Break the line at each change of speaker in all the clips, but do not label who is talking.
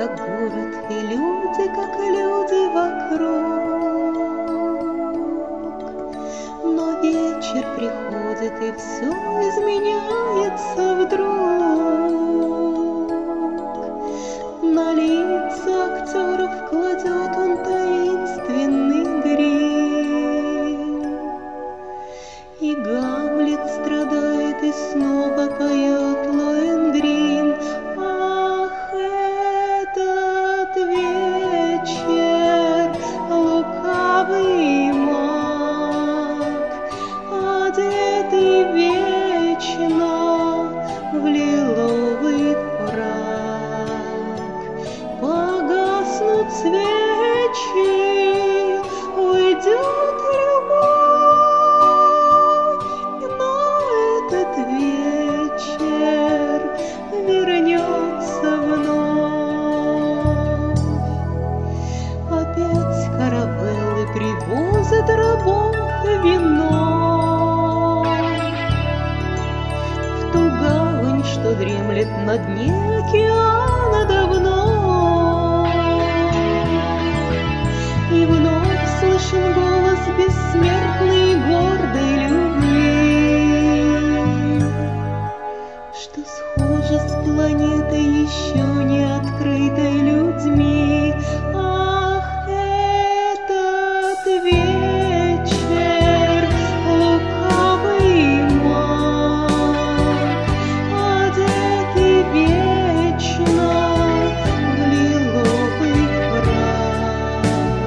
как город, и люди, как люди вокруг. Но вечер приходит, и все изменяется вдруг. На лица актеров кладет он таинственный грим, и Гамлет страдает, и снова поет Лоэнгрин. Ах, этот вечер лукавый маг, одетый вечно в лиловый фрак. Погаснут свечи, уйдет любовь, но этот вечер вернется вновь. Опять каравеллы привозят рабов вино в ту гавань, что дремлет на дне океана давно. И вновь слышен голос бессмертной и гордой любви, что схожа с планетой, еще не открытой людьми. Ах, этот вечер лукавый маг, одетый вечно в лиловый фрак.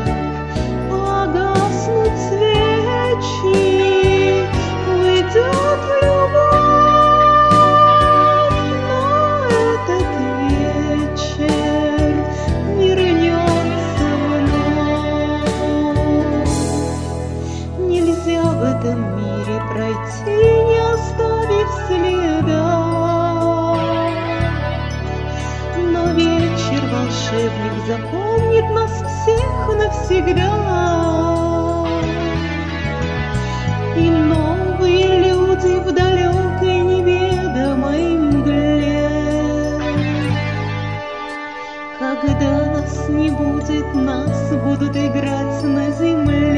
Погаснут свечи, уйдет любовь, но этот вечер вернется вновь. Нельзя в этом мире пройти, не оставив следа, но вечер волшебник запомнит нас всех навсегда. И новые люди в далекой неведомой мгле, когда нас не будет, нас будут играть на земле.